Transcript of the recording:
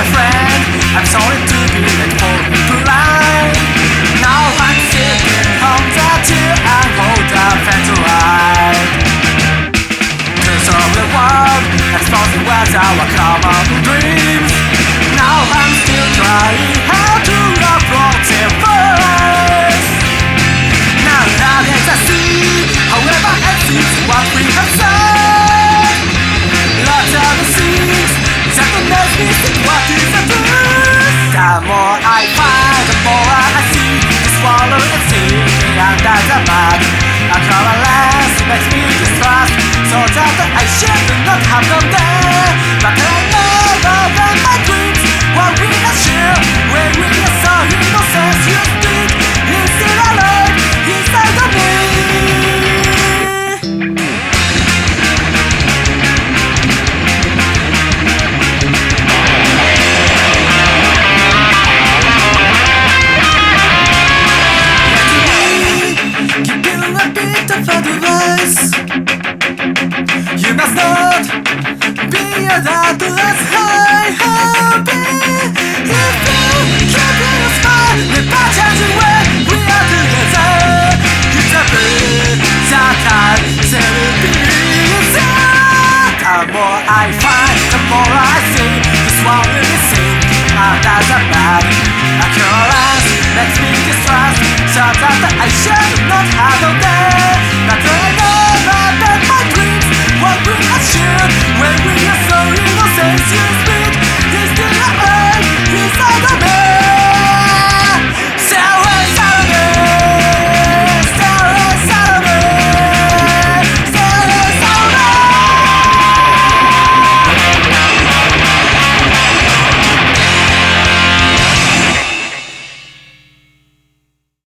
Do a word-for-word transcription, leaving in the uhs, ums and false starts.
my friend, I'm sorry to be late for the line. Now I'm sitting on the chair and hold the fence to ride. Cause of the world, exposing was our common dreams. Now I'm still trying how to approach it first. Now nowadays I see, however I see what we have said. Lots of the things that the next is what is the truth. The more I find, the more I see. The swallow and sinking under the mud. A colorless makes me distrust, so that I should not have them there. But I never let my dreams, what we have shared, when we are so innocent, you think he's still alive inside of me. You must not be a doubtless high happy. If you keep in a smile, never changing when we are together. It's a bit that time, the more I find, the more I see. The swallow is sinking under the mud. A curious makes me distrust, so that I should not have them there.